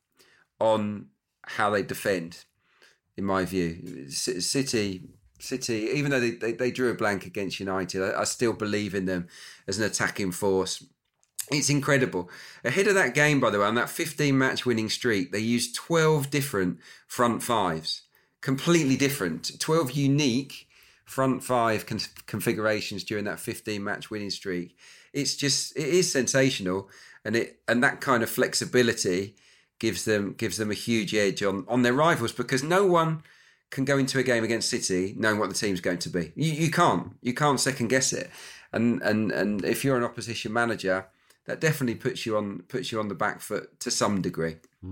on how they defend, in my view. City. City, even though they, they, they drew a blank against United, I, I still believe in them as an attacking force. It's incredible. Ahead of that game, by the way, on that fifteen-match winning streak, they used twelve different front fives. Completely different. twelve unique front five con- configurations during that fifteen-match winning streak. It's just, it is sensational. And it and that kind of flexibility gives them gives them a huge edge on, on their rivals, because no one can go into a game against City knowing what the team's going to be. You, you can't. You can't second guess it. And and and if you're an opposition manager, that definitely puts you on puts you on the back foot to some degree.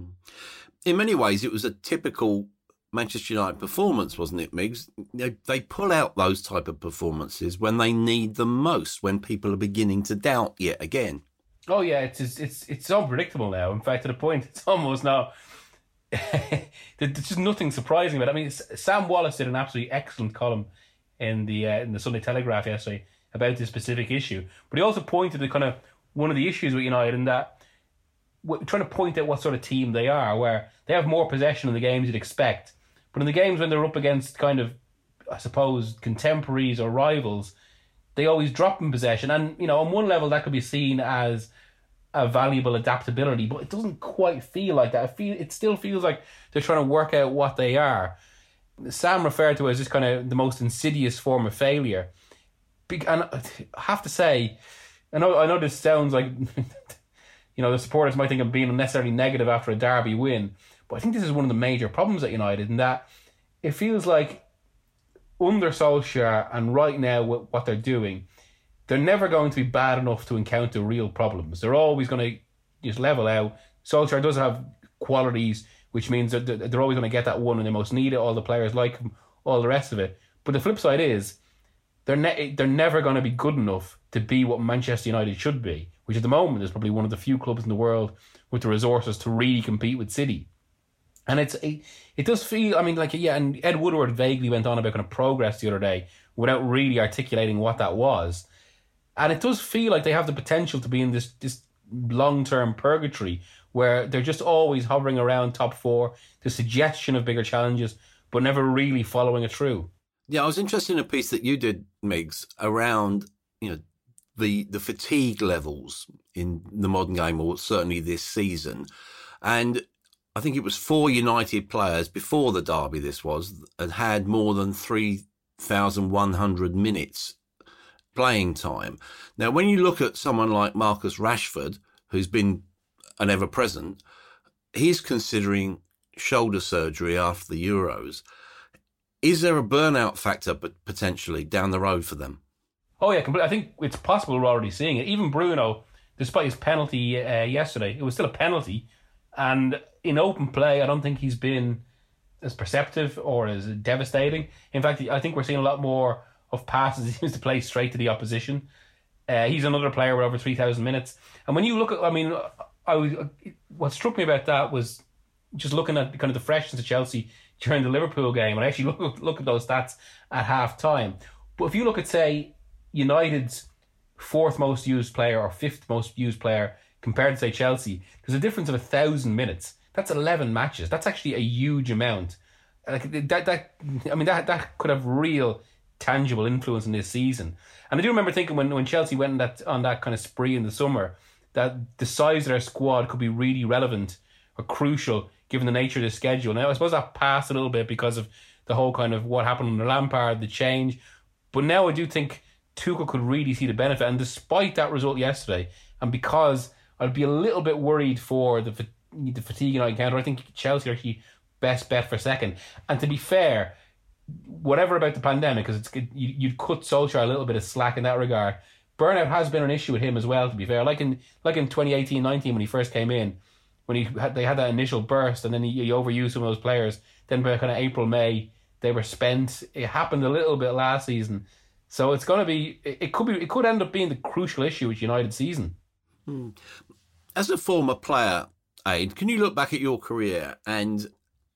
In many ways, it was a typical Manchester United performance, wasn't it, Miggs? They, they pull out those type of performances when they need them most, when people are beginning to doubt yet again. Oh yeah, it's it's it's unpredictable now. In fact, to the point, it's almost now. There's just nothing surprising about it. I mean, Sam Wallace did an absolutely excellent column in the uh, in the Sunday Telegraph yesterday about this specific issue. But he also pointed to kind of one of the issues with United in that we're trying to point out what sort of team they are, where they have more possession in the games you'd expect. But in the games when they're up against kind of, I suppose, contemporaries or rivals, they always drop in possession. And, you know, on one level that could be seen as a valuable adaptability, but it doesn't quite feel like that. It, feel, it still feels like they're trying to work out what they are. Sam referred to it as just kind of the most insidious form of failure. And I have to say, I know, I know this sounds like, you know, the supporters might think I'm being unnecessarily negative after a derby win, but I think this is one of the major problems at United, in that it feels like under Solskjaer and right now with what they're doing, they're never going to be bad enough to encounter real problems. They're always going to just level out. Solskjaer does have qualities, which means that they're always going to get that one when they most need it. All the players like him, all the rest of it. But the flip side is, they're ne- they're never going to be good enough to be what Manchester United should be, which at the moment is probably one of the few clubs in the world with the resources to really compete with City. And it's it, it does feel, I mean, like, yeah, and Ed Woodward vaguely went on about kind of progress the other day without really articulating what that was. And it does feel like they have the potential to be in this, this long-term purgatory where they're just always hovering around top four, the suggestion of bigger challenges, but never really following it through. Yeah, I was interested in a piece that you did, Migs, around, you know, the the fatigue levels in the modern game, or certainly this season. And I think it was four United players before the derby, this was, had had more than three thousand one hundred minutes playing time. Now, when you look at someone like Marcus Rashford, who's been an ever-present, he's considering shoulder surgery after the Euros. Is there a burnout factor potentially down the road for them? Oh, yeah, completely. I think it's possible we're already seeing it. Even Bruno, despite his penalty uh, yesterday, it was still a penalty. And in open play, I don't think he's been as perceptive or as devastating. In fact, I think we're seeing a lot more of passes he seems to play straight to the opposition. Uh, he's another player with over three thousand minutes. And when you look at, I mean, I was, what struck me about that was just looking at kind of the freshness of Chelsea during the Liverpool game, and I actually look, look at those stats at half time. But if you look at, say, United's fourth most used player or fifth most used player compared to, say, Chelsea, there's a difference of a thousand minutes. That's eleven matches. That's actually a huge amount. Like that, that I mean, that that could have real tangible influence in this season. And I do remember thinking when, when Chelsea went on that, on that kind of spree in the summer, that the size of their squad could be really relevant or crucial given the nature of the schedule. Now, I suppose that passed a little bit because of the whole kind of what happened under Lampard, the change. But now I do think Tuchel could really see the benefit. And despite that result yesterday, and because I'd be a little bit worried for the the fatigue United encounter, I think Chelsea are actually best bet for second. And to be fair, whatever about the pandemic, because it's you, you'd cut Solskjaer a little bit of slack in that regard. Burnout has been an issue with him as well, to be fair. Like in like in twenty eighteen nineteen when he first came in, when he had they had that initial burst and then he, he overused some of those players. Then by kind of April, May, they were spent. It happened a little bit last season. So it's going to be, it, it could be, it could end up being the crucial issue with United season. Hmm. As a former player, Aid, can you look back at your career and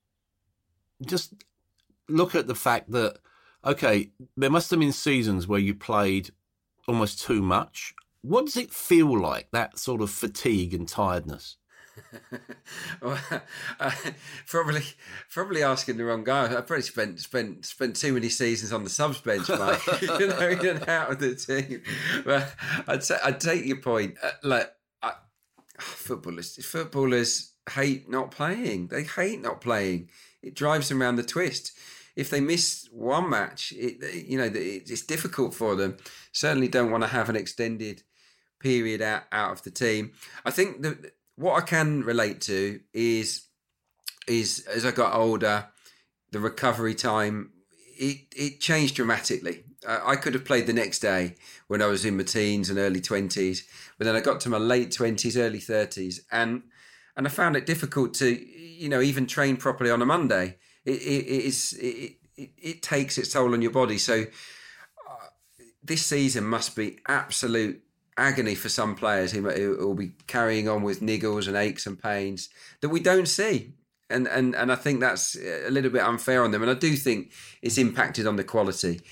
just look at the fact that, okay, there must have been seasons where you played almost too much. What does it feel like, that sort of fatigue and tiredness? well, uh, probably, probably asking the wrong guy. I probably spent spent spent too many seasons on the subs bench, mate. you know, in and out of the team. But I'd say I'd take your point. Uh, like I, footballers, footballers hate not playing. They hate not playing. It drives them around the twist. If they miss one match, it, you know, it's difficult for them. Certainly don't want to have an extended period out, out of the team. I think that what I can relate to is, is as I got older, the recovery time, it, it changed dramatically. Uh, I could have played the next day when I was in my teens and early twenties, but then I got to my late twenties, early thirties, and and I found it difficult to, you know, even train properly on a Monday. It, it, it is it, it, it takes its toll on your body. So uh, this season must be absolute agony for some players who, who will be carrying on with niggles and aches and pains that we don't see. And, and and I think that's a little bit unfair on them. And I do think it's impacted on the quality. The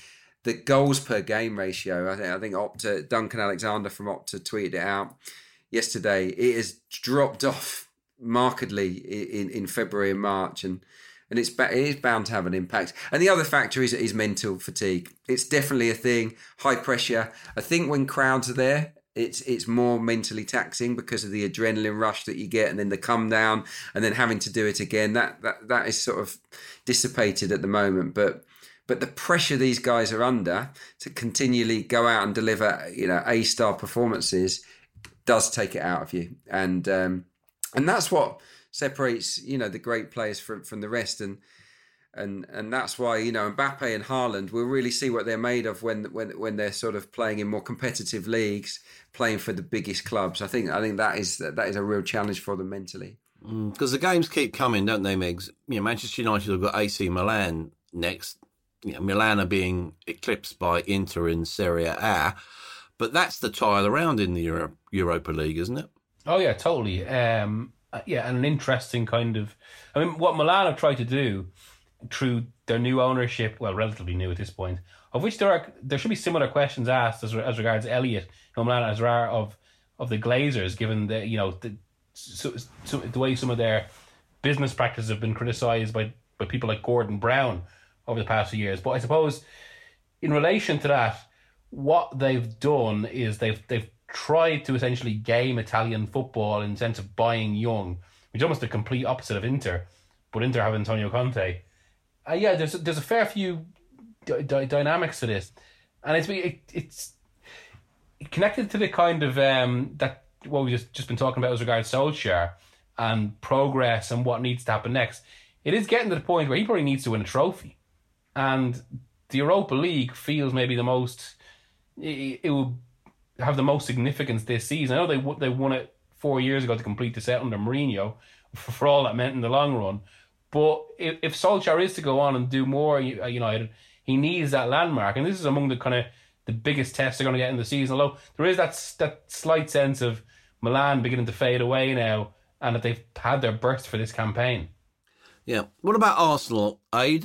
the goals per game ratio. I think I think Opta, Duncan Alexander from Opta tweeted it out yesterday. It has dropped off markedly in, in February and March, and and it's it is bound to have an impact. And the other factor is is mental fatigue. It's definitely a thing. High pressure. I think when crowds are there, it's it's more mentally taxing because of the adrenaline rush that you get, and then the come down, and then having to do it again. That that that is sort of dissipated at the moment, but. But the pressure these guys are under to continually go out and deliver, you know, A-star performances does take it out of you. And um, and that's what separates, you know, the great players from, from the rest. And and and that's why, you know, Mbappe and Haaland will really see what they're made of when when when they're sort of playing in more competitive leagues, playing for the biggest clubs. I think I think that is that is a real challenge for them mentally. Because mm, the games keep coming, don't they, Megs? You know, Manchester United have got A C Milan next. You know, Milan are being eclipsed by Inter in Serie A, but that's the trial around in the Euro- Europa League, isn't it? Oh yeah, totally. Um, yeah, and an interesting kind of. I mean, what Milan have tried to do through their new ownership, well, relatively new at this point, of which there are there should be similar questions asked as as regards Elliott and Milan as rare of of the Glazers, given the you know the so, so the way some of their business practices have been criticised by by people like Gordon Brown over the past few years. But I suppose in relation to that, what they've done is they've they've tried to essentially game Italian football in the sense of buying young, which is almost the complete opposite of Inter. But Inter have Antonio Conte. Uh, yeah, there's there's a fair few d- d- dynamics to this, and it's it, it's connected to the kind of um, that what we just just been talking about as regards Solskjaer and progress and what needs to happen next. It is getting to the point where he probably needs to win a trophy. And the Europa League feels maybe the most, it, it will have the most significance this season. I know they they won it four years ago to complete the set under Mourinho, for, for all that meant in the long run. But if, if Solskjaer is to go on and do more at United, he needs that landmark. And this is among the kind of the biggest tests they're going to get in the season. Although there is that, that slight sense of Milan beginning to fade away now, and that they've had their burst for this campaign. Yeah. What about Arsenal, Aid?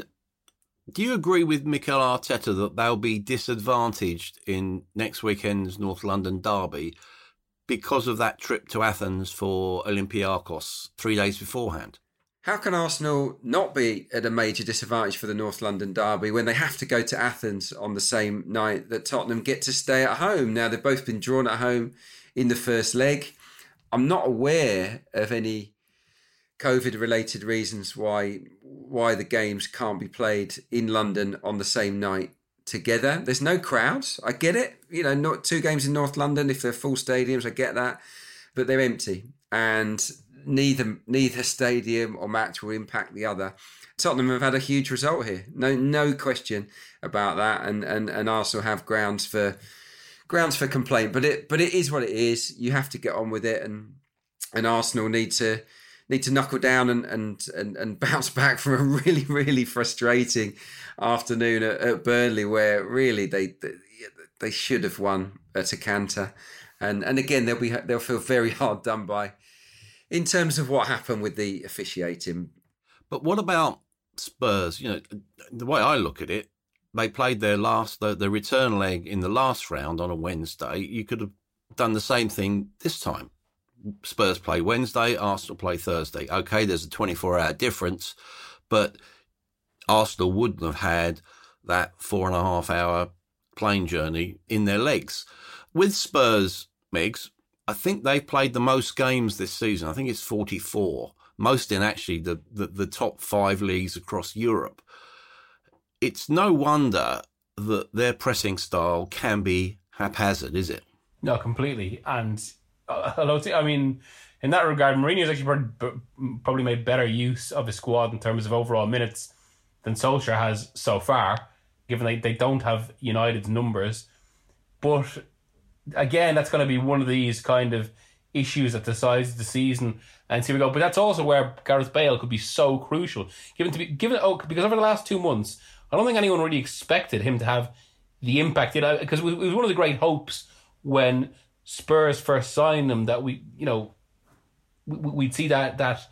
Do you agree with Mikel Arteta that they'll be disadvantaged in next weekend's North London derby because of that trip to Athens for Olympiacos three days beforehand? How can Arsenal not be at a major disadvantage for the North London derby when they have to go to Athens on the same night that Tottenham get to stay at home? Now, they've both been drawn at home in the first leg. I'm not aware of any COVID-related reasons why why the games can't be played in London on the same night together. There's no crowds. I get it. You know, not two games in North London, if they're full stadiums, I get that. But they're empty. And neither neither stadium or match will impact the other. Tottenham have had a huge result here. No no question about that. And and, and Arsenal have grounds for grounds for complaint. But it but it is what it is. You have to get on with it, and and Arsenal need to need to knuckle down and, and, and, and bounce back from a really, really frustrating afternoon at, at Burnley, where really they, they they should have won at a canter. And and again, they'll be they'll feel very hard done by in terms of what happened with the officiating. But what about Spurs? You know, the way I look at it, they played their last the, the return leg in the last round on a Wednesday. You could have done the same thing this time. Spurs play Wednesday, Arsenal play Thursday. Okay, there's a twenty-four hour difference, but Arsenal wouldn't have had that four and a half hour plane journey in their legs. With Spurs, Megs, I think they've played the most games this season. I think it's forty-four, most in actually the, the, the top five leagues across Europe. It's no wonder that their pressing style can be haphazard, is it? No, completely. And Uh, I mean, in that regard, Mourinho's actually probably made better use of his squad in terms of overall minutes than Solskjaer has so far, given they, they don't have United's numbers. But again, that's going to be one of these kind of issues that decides the season. And here we go. But that's also where Gareth Bale could be so crucial, given to be given oh, because over the last two months, I don't think anyone really expected him to have the impact. You know, because it was one of the great hopes when Spurs first signed him that we, you know, we'd see that that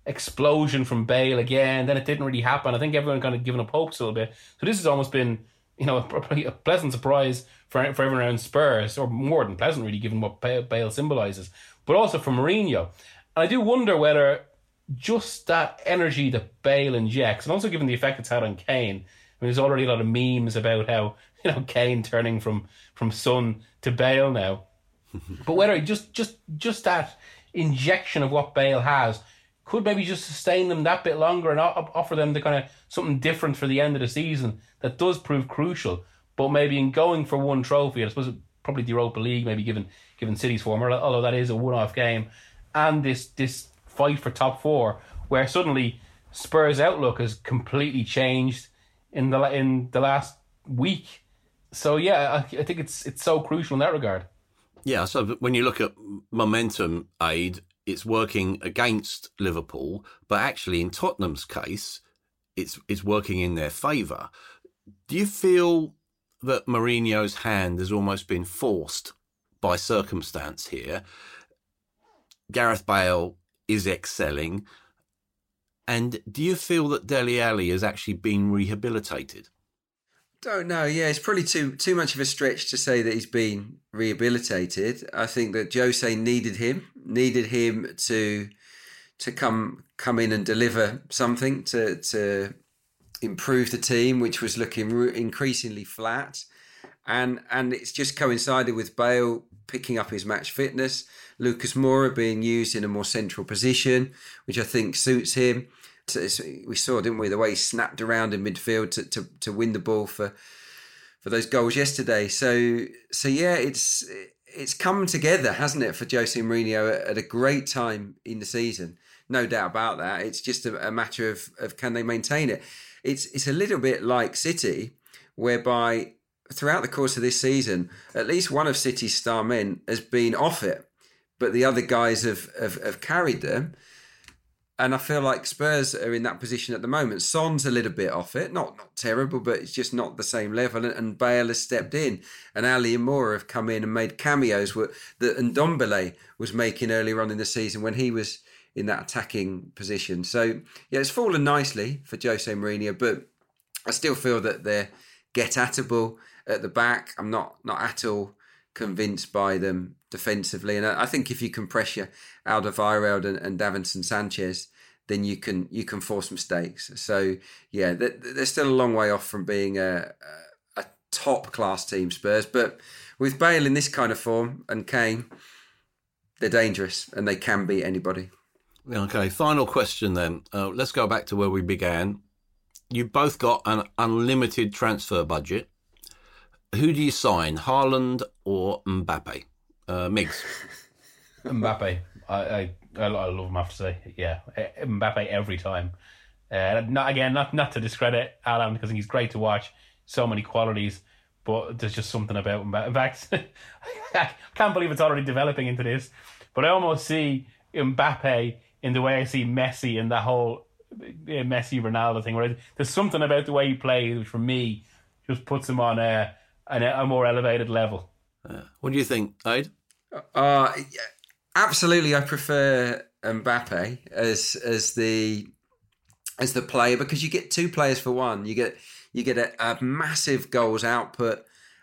explosion from Bale again. Then it didn't really happen. I think everyone kind of given up hopes a little bit. So this has almost been you know, a, a pleasant surprise for, for everyone around Spurs, or more than pleasant, really, given what Bale, Bale symbolises, but also for Mourinho. And I do wonder whether just that energy that Bale injects, and also given the effect it's had on Kane, I mean, there's already a lot of memes about how, you know, Kane turning from, from Son to Bale now. But whether just, just, just that injection of what Bale has could maybe just sustain them that bit longer and offer them the kind of something different for the end of the season that does prove crucial. But maybe in going for one trophy, I suppose probably the Europa League, maybe given given City's form, although that is a one-off game, and this this fight for top four, where suddenly Spurs' outlook has completely changed in the in the last week. So yeah, I, I think it's it's so crucial in that regard. Yeah, so when you look at momentum aid, it's working against Liverpool, but actually in Tottenham's case, it's it's working in their favour. Do you feel that Mourinho's hand has almost been forced by circumstance here? Gareth Bale is excelling, and do you feel that Dele Alli has actually been rehabilitated? Don't know. Yeah, it's probably too too much of a stretch to say that he's been rehabilitated. I think that Jose needed him, needed him to to come come in and deliver something to to improve the team, which was looking increasingly flat, and and it's just coincided with Bale picking up his match fitness, Lucas Moura being used in a more central position, which I think suits him. We saw, didn't we, the way he snapped around in midfield to, to, to win the ball for for those goals yesterday. So so yeah, it's it's come together, hasn't it, for Jose Mourinho at a great time in the season. No doubt about that. It's just a, a matter of, of can they maintain it. It's it's a little bit like City, whereby throughout the course of this season, at least one of City's star men has been off it, but the other guys have have, have carried them. And I feel like Spurs are in that position at the moment. Son's a little bit off it, not not terrible, but it's just not the same level. And, and Bale has stepped in, and Ali and Moura have come in and made cameos that Ndombele was making earlier on in the season when he was in that attacking position. So yeah, it's fallen nicely for Jose Mourinho, but I still feel that they're get-atable at the back. I'm not not at all convinced by them defensively, and I think if you can pressure Alderweireld and, and Davinson Sanchez, then you can you can force mistakes. So yeah, they're, they're still a long way off from being a, a, a top class team, Spurs. But with Bale in this kind of form and Kane, they're dangerous and they can beat anybody. Okay, final question then. Uh, let's go back to where we began. You've both got an unlimited transfer budget. Who do you sign, Haaland or Mbappe? Uh, Migs. Mbappe. I, I I love him, I have to say. Yeah, Mbappe every time. Uh, not again, not not to discredit Haaland, because I think he's great to watch. So many qualities, but there's just something about Mbappe. In fact, I can't believe it's already developing into this. But I almost see Mbappe in the way I see Messi in that whole Messi Ronaldo thing. Where there's something about the way he plays, which for me just puts him on a a, a more elevated level. Uh, what do you think, Aid? Uh, absolutely, I prefer Mbappe as as the as the player, because you get two players for one. You get you get a, a massive goals output,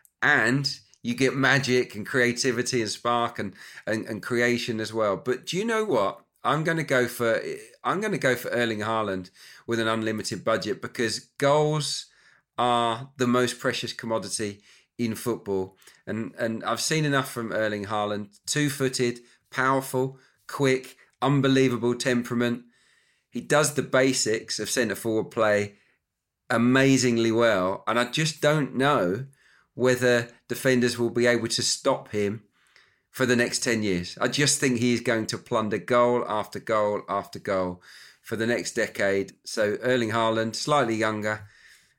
and you get magic and creativity and spark and, and, and creation as well. But do you know what? I'm going to go for I'm going to go for Erling Haaland with an unlimited budget, because goals are the most precious commodity in football. And and I've seen enough from Erling Haaland. Two-footed, powerful, quick, unbelievable temperament. He does the basics of centre-forward play amazingly well. And I just don't know whether defenders will be able to stop him for the next ten years. I just think he is going to plunder goal after goal after goal for the next decade. So Erling Haaland, slightly younger.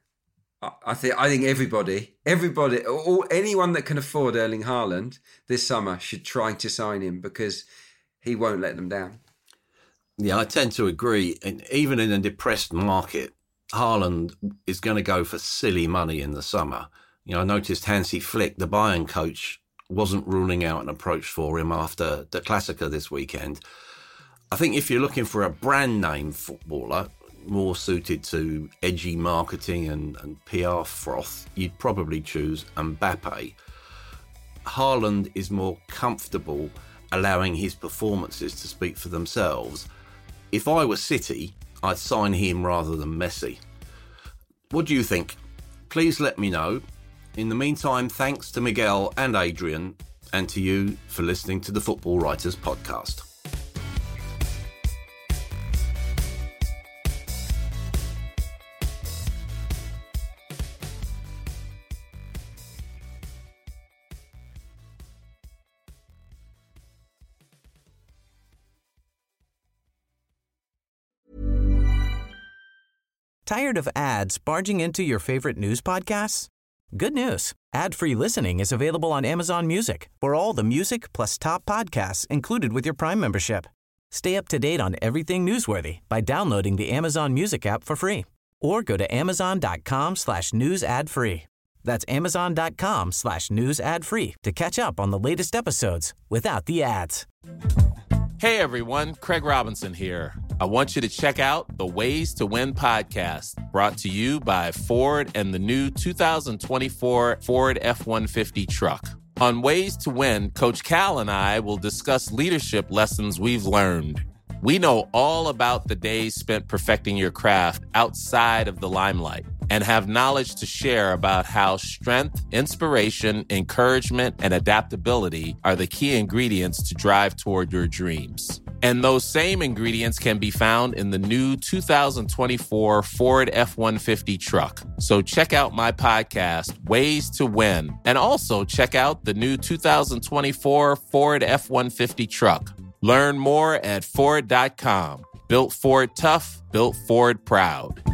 I think I think everybody, everybody, all, anyone that can afford Erling Haaland this summer should try to sign him, because he won't let them down. Yeah, I tend to agree. And even in a depressed market, Haaland is going to go for silly money in the summer. You know, I noticed Hansi Flick, the Bayern coach, wasn't ruling out an approach for him after the Klassiker this weekend. I think if you're looking for a brand name footballer, more suited to edgy marketing and, and P R froth, you'd probably choose Mbappe. Haaland is more comfortable allowing his performances to speak for themselves. If I were City, I'd sign him rather than Messi. What do you think? Please let me know. In the meantime, thanks to Miguel and Adrian, and to you for listening to the Football Writers Podcast. Tired of ads barging into your favorite news podcasts? Good news. Ad-free listening is available on Amazon Music for all the music plus top podcasts included with your Prime membership. Stay up to date on everything newsworthy by downloading the Amazon Music app for free or go to amazon.com slash news ad free. That's amazon.com slash news ad free to catch up on the latest episodes without the ads. Hey everyone, Craig Robinson here. I want you to check out the Ways to Win podcast, brought to you by Ford and the new two thousand twenty-four Ford F one fifty truck. On Ways to Win, Coach Cal and I will discuss leadership lessons we've learned. We know all about the days spent perfecting your craft outside of the limelight and have knowledge to share about how strength, inspiration, encouragement, and adaptability are the key ingredients to drive toward your dreams. And those same ingredients can be found in the new two thousand twenty-four Ford F one fifty truck. So check out my podcast, Ways to Win, and also check out the new two thousand twenty-four Ford F one fifty truck. Learn more at Ford dot com. Built Ford tough, built Ford proud.